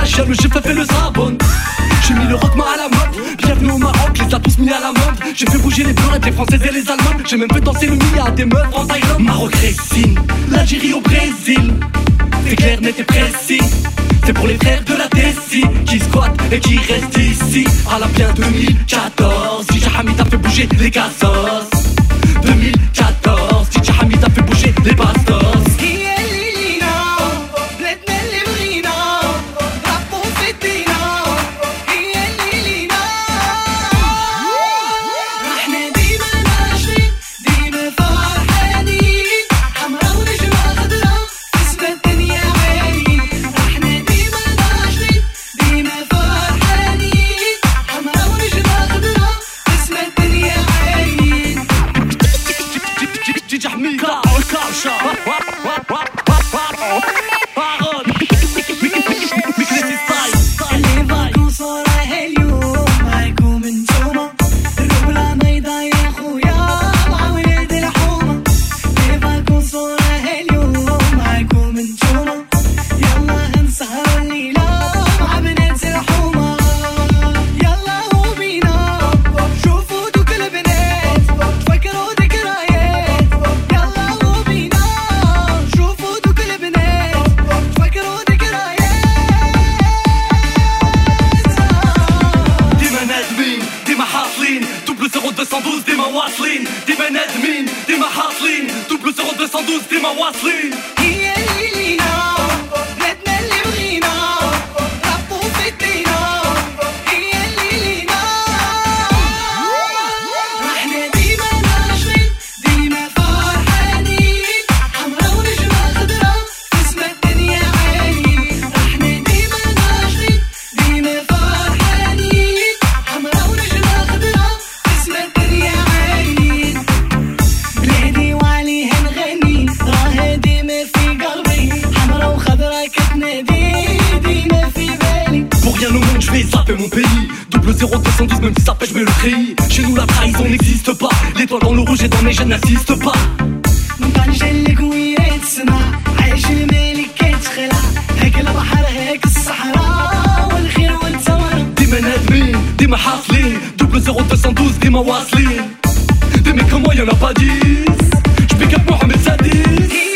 Rachel, le chef fait le sabon. J'ai mis le rock à la mode. Bienvenue au Maroc, les a tous mis à la mode. J'ai fait bouger les Bleurettes, les Françaises et les Allemandes. J'ai même fait danser le milliard des meufs en Thaïlande. Maroc Racing, l'Algérie au Brésil. C'est clair, net et précis. C'est pour les frères de la Tessie qui squattent et qui restent ici. À la bien 2014, DJ Hamid a fait bouger les cassos. 2014, DJ Hamid a fait bouger les bastos. ديما واصلين ديما نادمين ديما حاصلين دوبل 0212 ديما واصلين هي اللي لينا بلادنا اللي بغينا رابو في الدينا هي اللي لينا احنا ديما ناشطين ديما فرحانين حمرا ونجمة خضرا اسم الدنيا عاليين احنا ديما ناشطين ديما فرحانين حمرا ونجمة خضرا اسم الدنيا Pour rien au monde je vais zapper mon pays. Double 0212 même si ça pêche mais le cri. Chez nous la trahison n'existe pas. L'étoile dans le rouge et dans mes gènes n'assiste pas. منطنجة اللي قوية تسمع عايش الملكة تخلع هيك البحر هيك الصحراء والخير والثمرة ديما نادمين ديما حاصلين double 0212 ديما واصلين. Des mecs comme moi y'en a pas 10. J'pick up Mohamed Sadis.